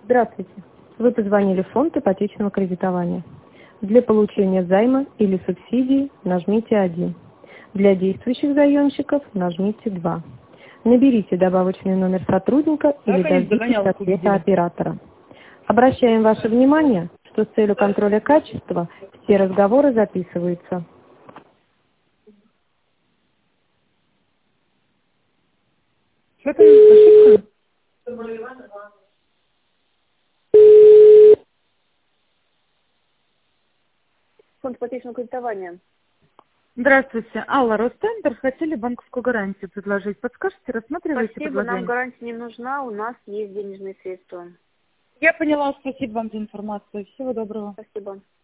Здравствуйте. Вы позвонили в фонд ипотечного кредитования. Для получения займа или субсидии нажмите 1. Для действующих заемщиков нажмите 2. Наберите добавочный номер сотрудника или дождитесь ответа оператора. Обращаем ваше внимание, что с целью контроля качества все разговоры записываются. Что-то ошибка? Фонд ипотечного кредитования. Здравствуйте. Алла, Ростендер. Хотели банковскую гарантию предложить. Подскажите, рассматриваете Спасибо, предложение? нам гарантия не нужна, у нас есть денежные средства. Я поняла. Спасибо вам за информацию. Всего доброго. Спасибо.